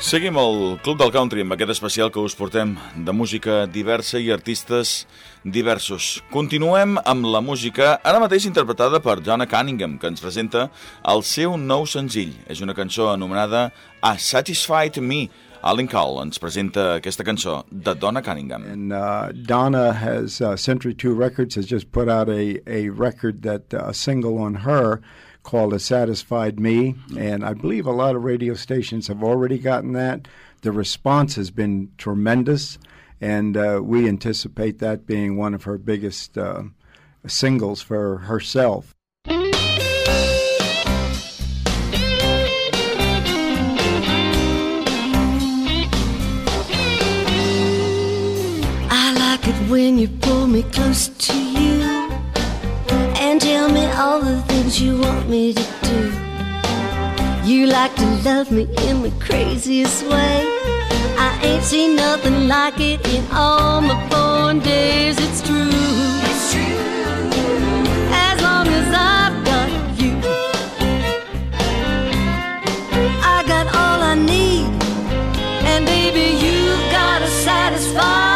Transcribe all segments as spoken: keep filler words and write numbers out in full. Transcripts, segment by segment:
Seguim al Club del Country amb aquest especial que us portem de música diversa i artistes diversos. Continuem amb la música ara mateix interpretada per Donna Cunningham, que ens presenta el seu nou senzill. És una cançó anomenada A Satisfied Me. Alan Call ens presenta aquesta cançó de Donna Cunningham. And uh, Donna has, uh, Century two Records has just put out a, a record, that uh, a single on her, called A Satisfied Me, and I believe a lot of radio stations have already gotten that. The response has been tremendous, and uh, we anticipate that being one of her biggest uh, singles for herself. I like it when you pull me close to you and tell me all the things you want me to do. You like to love me in the craziest way. I ain't seen nothing like it in all my born days. It's true. It's true. As long as I've got you, I got all I need. And baby, you've gotta satisfy.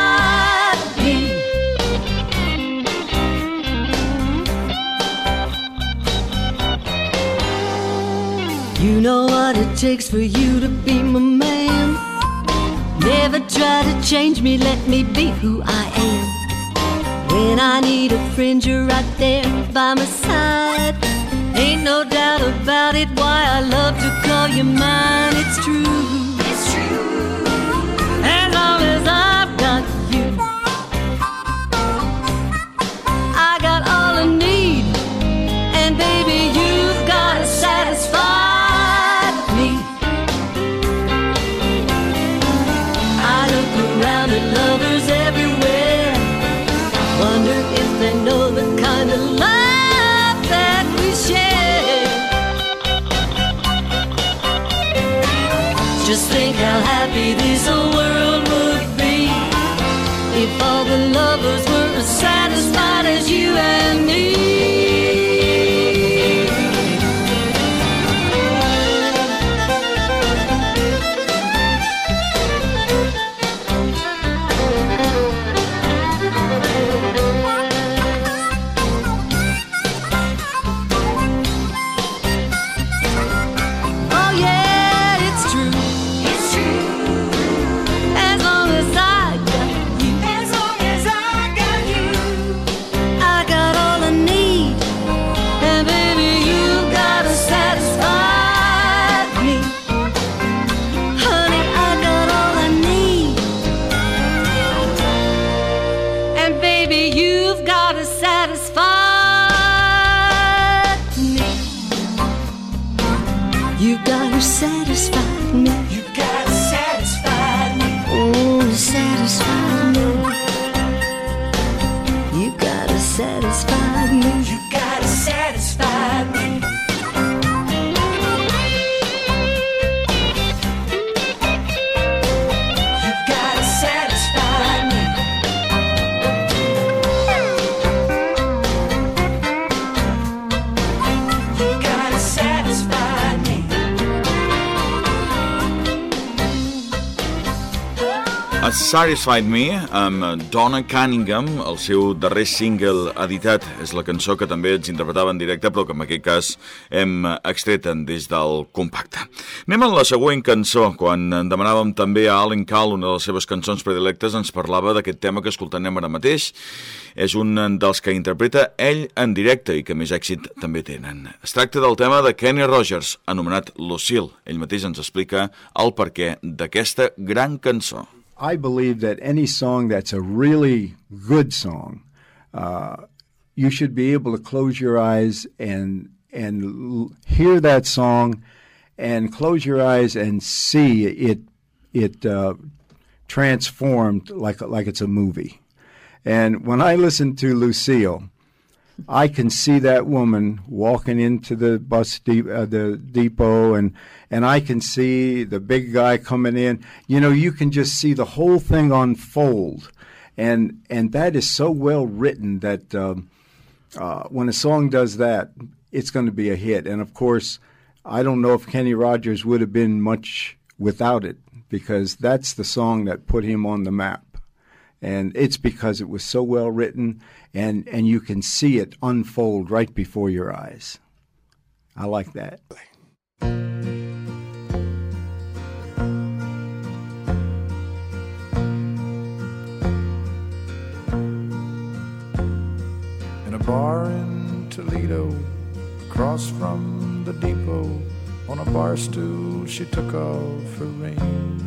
You know what it takes for you to be my man. Never try to change me, let me be who I am. When I need a friend, you're right there by my side. Ain't no doubt about it, why I love to call you mine. It's true. It's true. As long as I've got you, I got all I need. And baby, you've gotta satisfy. Lovers everywhere wonder if they know the kind of love that we share. Just think how happy this whole world would be if all the lovers were as satisfied as you and me. You gotta satisfy me. You gotta satisfy me. Oh, satisfy me. You gotta satisfy me. You gotta satisfy me. You gotta satisfy me. You gotta satisfy me. A Satisfied Me, amb Donna Cunningham, el seu darrer single editat. És la cançó que també ens interpretava en directe, però que en aquest cas hem extret des del compacte. Anem a la següent cançó. Quan demanàvem també a Alan Call una de les seves cançons predilectes, ens parlava d'aquest tema que escoltarem ara mateix. És un dels que interpreta ell en directe i que més èxit també tenen. Es tracta del tema de Kenny Rogers, anomenat Lucille. Ell mateix ens explica el perquè d'aquesta gran cançó. I believe that any song that's a really good song, uh, you should be able to close your eyes and and l- hear that song, and close your eyes and see it it uh, transformed like like it's a movie. And when I listen to Lucille, I can see that woman walking into the bus de- uh, the depot, and and I can see the big guy coming in. You know, you can just see the whole thing unfold, and and that is so well written that um, uh, when a song does that, it's going to be a hit. And of course, I don't know if Kenny Rogers would have been much without it. because that's the song that put him on the map. And it's because it was so well written, and, and you can see it unfold right before your eyes. I like that. In a bar in Toledo, across from the depot, on a bar stool she took off her ring.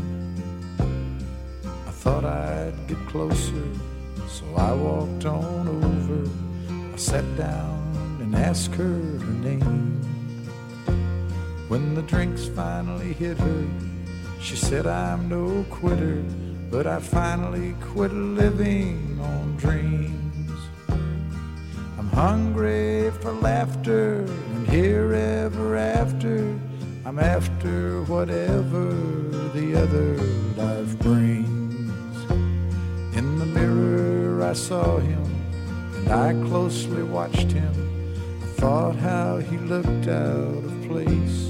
I thought I'd get closer, so I walked on over. I sat down and asked her her name. When the drinks finally hit her, she said, I'm no quitter, but I finally quit living on dreams. I'm hungry for laughter, and here ever after, I'm after whatever the other life brings. In the mirror I saw him, and I closely watched him. I thought how he looked out of place.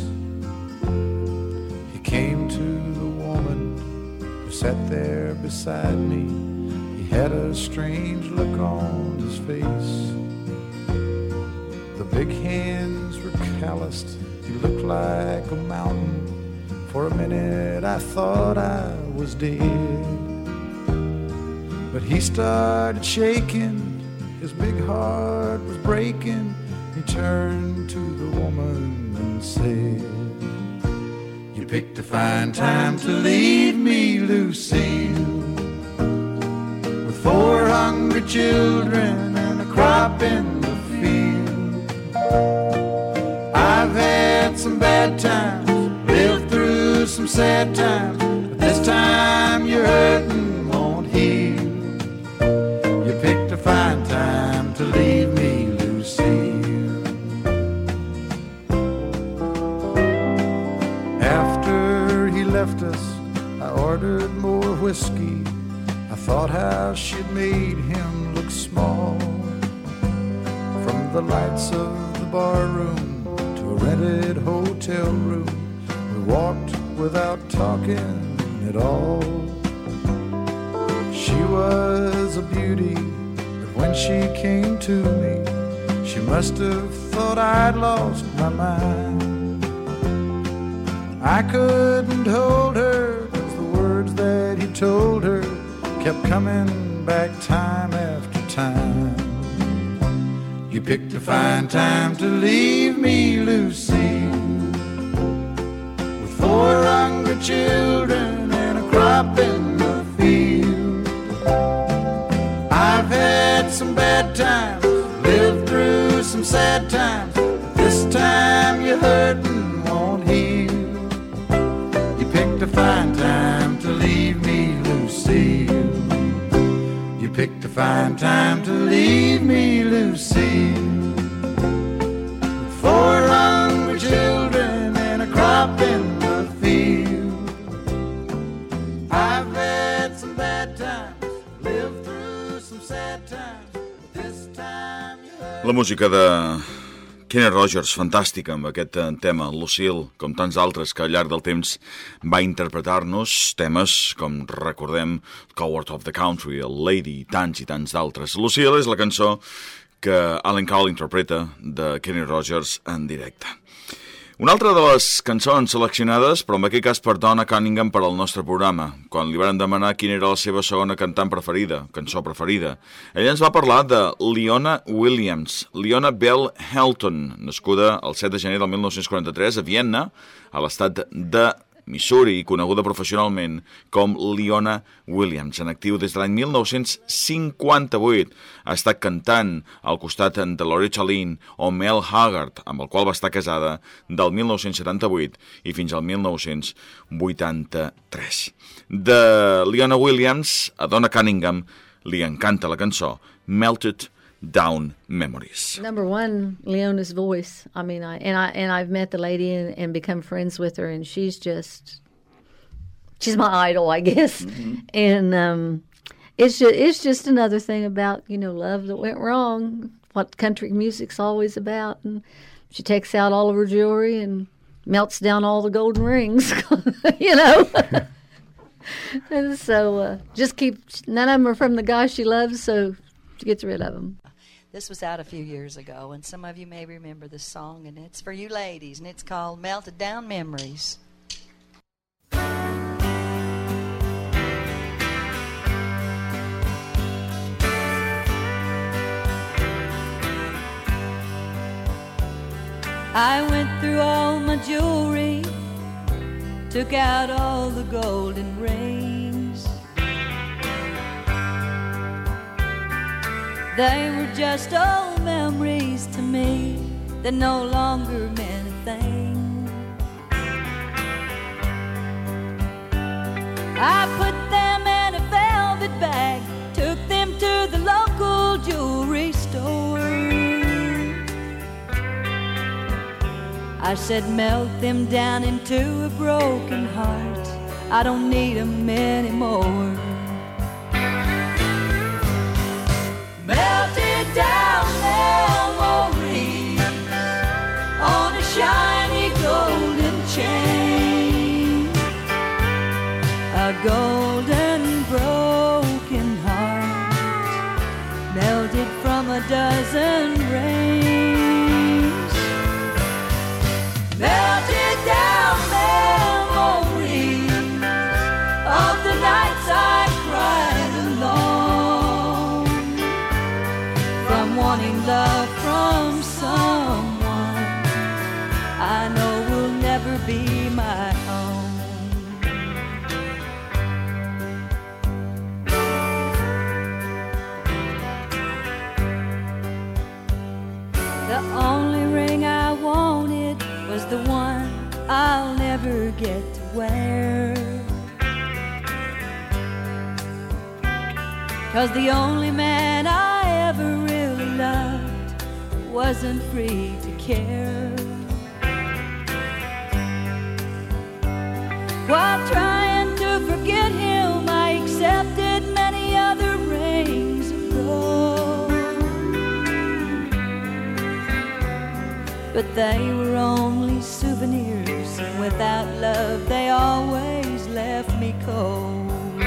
He came to the woman who sat there beside me. He had a strange look on his face. The big hands were calloused. He looked like a mountain. For a minute I thought I was dead. But he started shaking. His big heart was breaking. He turned to the woman and said, You picked a fine time to leave me, Lucille, with four hungry children and a crop in the field. I've had some bad times, lived through some sad times, but this time your hurting won't heal. You picked a fine time to leave me, Lucille. After he left us, I ordered more whiskey. I thought how she'd made him look small. From the lights of the bar room to a rented hotel room, we walked without talking at all. She was a beauty, but when she came to me, she must have thought I'd lost my mind. I couldn't hold her, 'cause the words that he told her kept coming back time after time. You picked a fine time to leave me, Lucille, with four hungry children and a crop in the field. I've had some bad times, lived through some sad times, but this time your hurting won't heal. You picked a fine time to leave me, Lucille. You picked a fine time to leave me, Lucille, with four hungry children and a crop in the field. I've had some bad times, lived through some sad times, but this time you heard... La música de Kenny Rogers, fantàstica, amb aquest tema, Lucille, com tants altres que al llarg del temps va interpretar-nos, temes com, recordem, Coward of the Country, el Lady, tants i tants d'altres. Lucille és la cançó que Alan Cowell interpreta de Kenny Rogers en directe. Una altra de les cançons seleccionades, però en aquest cas per Donna Cunningham per al nostre programa, quan li van demanar quina era la seva segona cantant preferida, cançó preferida. Ella ens va parlar de Leona Williams, Leona Bell Helton, nascuda el set de gener del mil nou-cents quaranta-tres a Vienna, a l'estat de Missouri, coneguda professionalment com Leona Williams, en actiu des de l'any mil nou-cents cinquanta-vuit. Ha estat cantant al costat de Loretta Lynn o Mel Haggard, amb el qual va estar casada del mil nou-cents setanta-vuit i fins al mil nou-cents vuitanta-tres. De Leona Williams a Donna Cunningham li encanta la cançó Melted Down Memories. Number one, Leona's voice. I mean, I and I and I've met the lady and, and become friends with her, and she's just she's my idol, I guess. Mm-hmm. And um, it's just it's just another thing about, you know, love that went wrong. What country music's always about, and she takes out all of her jewelry and melts down all the golden rings. You know. And so uh, just keep, none of them are from the guy she loves, so she gets rid of them. This was out a few years ago, and some of you may remember this song, and it's for you ladies, and it's called Melted Down Memories. I went through all my jewelry, took out all the golden rings. They were just old memories to me that no longer meant a thing. I put them in a velvet bag, took them to the local jewelry store. I said, melt them down into a broken heart. I don't need them anymore. Melted down memories on a shiny golden chain. A golden broken heart melted from a dozen rains. Melted down memories of the nights I cried alone, from wanting love from someone I know will never be my own. The only ring I wanted was the one I'll never get to wear, 'cause the only man I ever really loved wasn't free to care. While trying to forget him, I accepted many other rings of gold, but they were only souvenirs, and without love they always left me cold.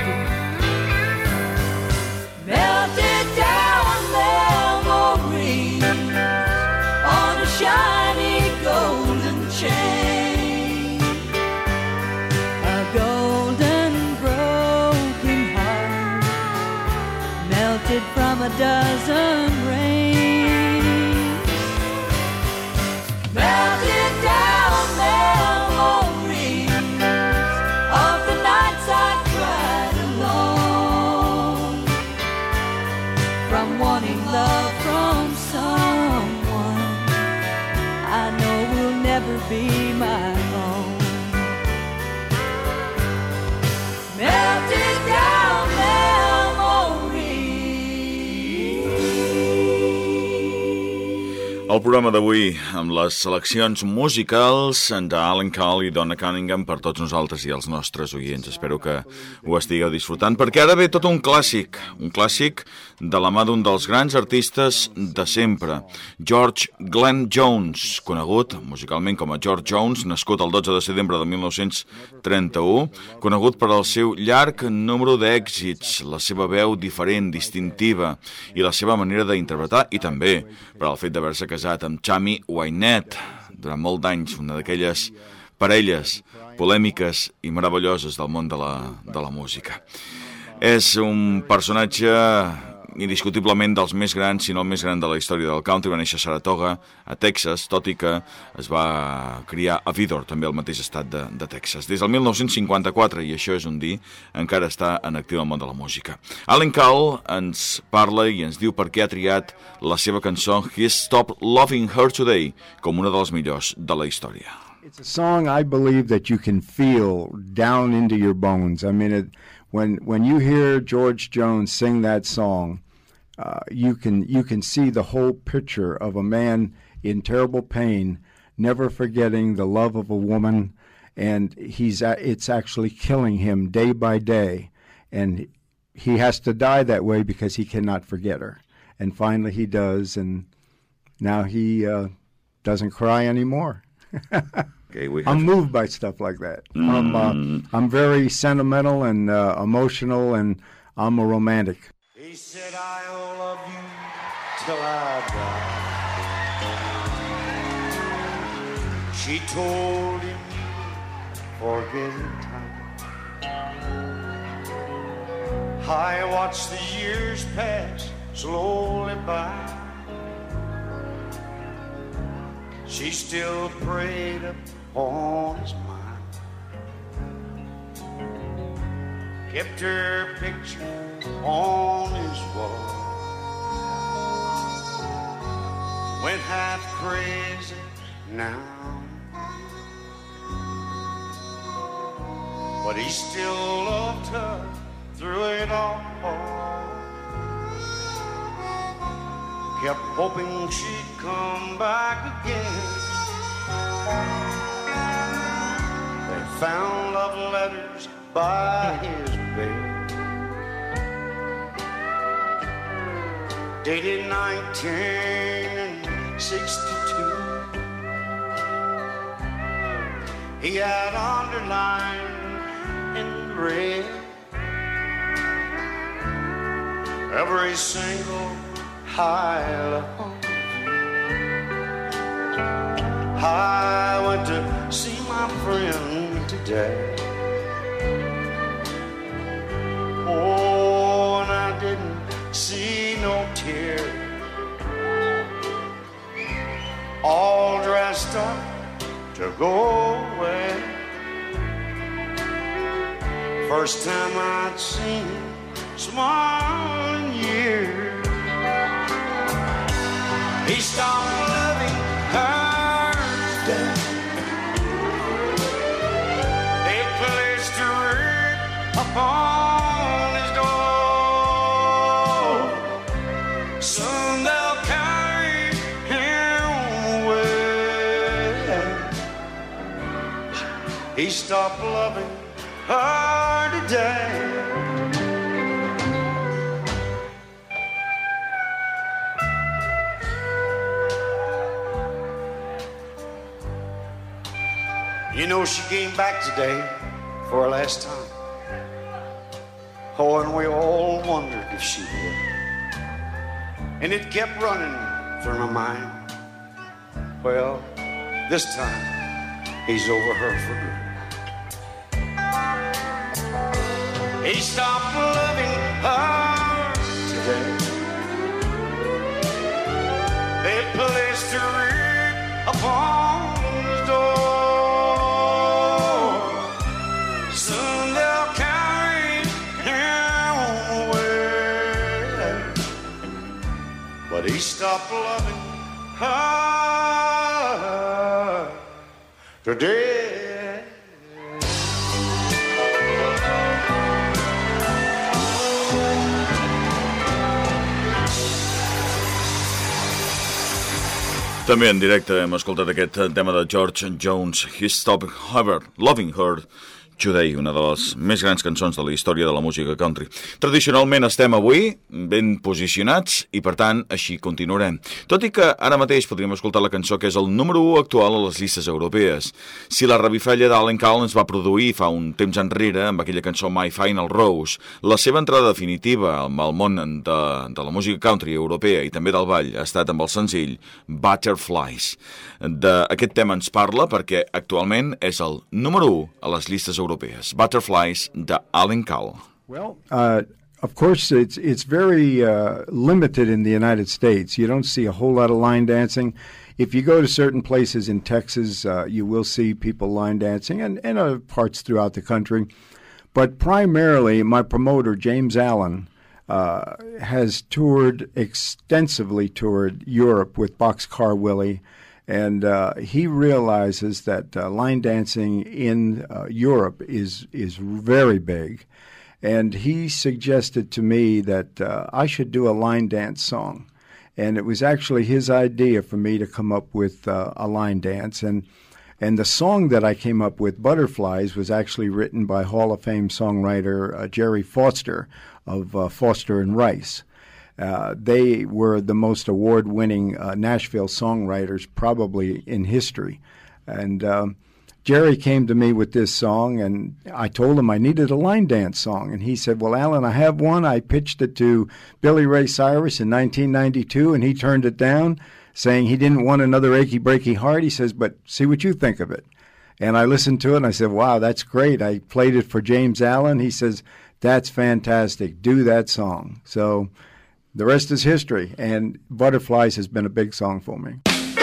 Melted down memories on a shiny golden chain. A golden broken heart melted from a dozen rains. Melted down memories of the nights I cried alone, from wanting love from someone I know will never be my own. Melted down memories. El programa d'avui amb les seleccions musicals d'Alan Call i Donna Cunningham per tots nosaltres i els nostres oients. Espero que ho estigueu disfrutant, perquè ara ve tot un clàssic, un clàssic de la mà d'un dels grans artistes de sempre, George Glenn Jones, conegut musicalment com a George Jones, nascut el dotze de setembre de mil nou-cents trenta-u, conegut per al seu llarg número d'èxits, la seva veu diferent, distintiva i la seva manera d'interpretar, i també per al fet d'haver-se casat amb Tammy Wynette durant molt d'anys, una d'aquelles parelles polèmiques i meravelloses del món de la, de la música. És un personatge indiscutiblement dels més grans, si no el més gran de la història del country. Va néixer a Saratoga, a Texas, tot i que es va criar a Vidor, també al mateix estat de, de Texas. Des del mil nou-cents cinquanta-quatre, i això és un dir, encara està en actiu al món de la música. Alan Call ens parla i ens diu per què ha triat la seva cançó He Stopped Loving Her Today com una de les millors de la història. It's a song I believe that you can feel down into your bones. I mean, it, when when you hear George Jones sing that song, uh, you can you can see the whole picture of a man in terrible pain, never forgetting the love of a woman, and he's it's actually killing him day by day, and he has to die that way because he cannot forget her. And finally he does, and now he uh, doesn't cry anymore. Okay, we have... I'm moved by stuff like that. Mm. I'm, uh, I'm very sentimental and uh, emotional, and I'm a romantic. He said, I'll love you till I die. She told him, forget in time. I watched the years pass slowly by. She still preyed upon his mind, kept her picture on his wall, went half crazy now, but he still loved her through it all. Kept hoping she'd come back again. They found love letters by his bed, dated nineteen sixty-two. He had underlined in red every single I love. I went to see my friend today. Oh, and I didn't see no tear. All dressed up to go away. First time I'd seen him smile in years. He stopped loving her today. They placed a ring upon his door. Soon they'll carry him away. He stopped loving her today. You know, she came back today for her last time. Oh, and we all wondered if she would. And it kept running through my mind. Well, this time, he's over her for good. He stopped loving her today. They placed a ring upon his door. But he stopped loving her today. També en directe hem escoltat aquest tema de George Jones, He Stopped Her, Loving Her Today, una de les més grans cançons de la història de la música country. Tradicionalment estem avui ben posicionats i, per tant, així continuarem. Tot i que ara mateix podríem escoltar la cançó que és el número u actual a les llistes europees. Si la revifalla d'Alan Call ens va produir fa un temps enrere amb aquella cançó My Final Rose, la seva entrada definitiva al món de, de la música country europea i també del ball ha estat amb el senzill Butterflies. D'aquest tema ens parla perquè actualment és el número u a les llistes europees. Butterflies, de Alan Call. Well, uh, of course, it's it's very uh, limited in the United States. You don't see a whole lot of line dancing. If you go to certain places in Texas, uh, you will see people line dancing, and, and other parts throughout the country. But primarily, my promoter, James Allen, uh, has toured, extensively toured Europe with Boxcar Willie. And uh, he realizes that uh, line dancing in uh, Europe is is very big. And he suggested to me that uh, I should do a line dance song. And it was actually his idea for me to come up with uh, a line dance. And and the song that I came up with, Butterflies, was actually written by Hall of Fame songwriter uh, Jerry Foster of uh, Foster and Rice. Uh, they were the most award-winning uh, Nashville songwriters probably in history. And um, Jerry came to me with this song, and I told him I needed a line dance song. And he said, well, Alan, I have one. I pitched it to Billy Ray Cyrus in nineteen ninety-two, and he turned it down, saying he didn't want another Achy Breaky Heart. He says, but see what you think of it. And I listened to it, and I said, wow, that's great. I played it for James Allen. He says, that's fantastic. Do that song. So the rest is history, and Butterflies has been a big song for me.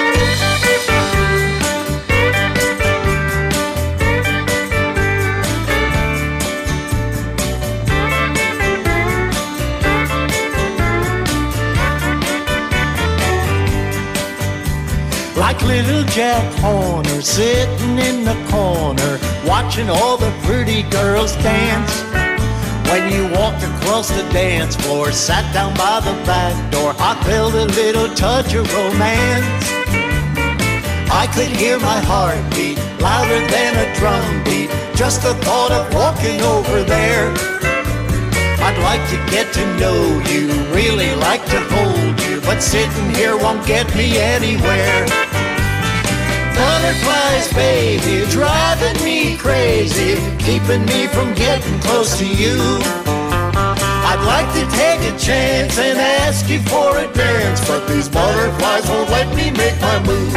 Like little Jack Horner sitting in the corner, watching all the pretty girls dance. When you walked across the dance floor, sat down by the back door, I felt a little touch of romance. I could hear my heartbeat louder than a drum beat, just the thought of walking over there. I'd like to get to know you, really like to hold you, but sitting here won't get me anywhere. Butterflies, baby, driving me crazy, keeping me from getting close to you. I'd like to take a chance and ask you for a dance, but these butterflies won't let me make my move.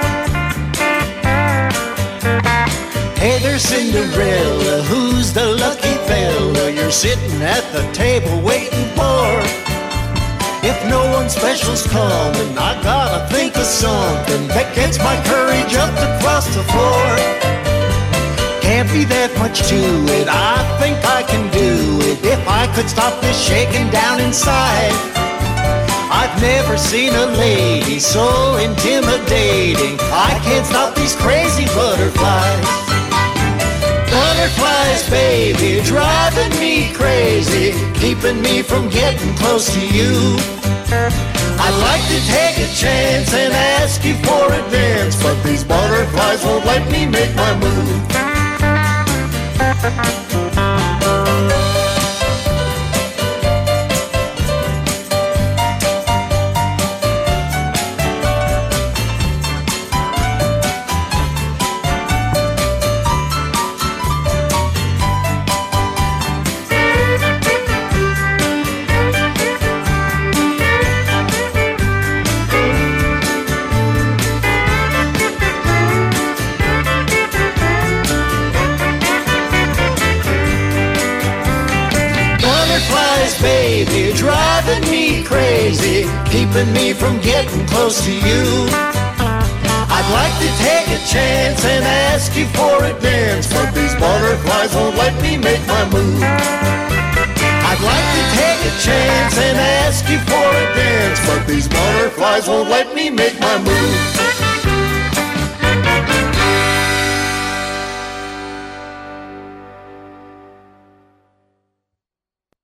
Hey there, Cinderella, who's the lucky fella you're sitting at the table waiting for? If no one special's coming, I gotta think of something that gets my courage up to cross the floor. Can't be that much to it, I think I can do it if I could stop this shaking down inside. I've never seen a lady so intimidating, I can't stop these crazy butterflies. Butterflies, baby, driving me crazy, keeping me from getting close to you. I'd like to take a chance and ask you for a dance, but these butterflies won't let me make my move. Baby, driving me crazy, keeping me from getting close to you. I'd like to take a chance and ask you for a dance, but these butterflies won't let me make my move. I'd like to take a chance and ask you for a dance, but these butterflies won't let me make my move.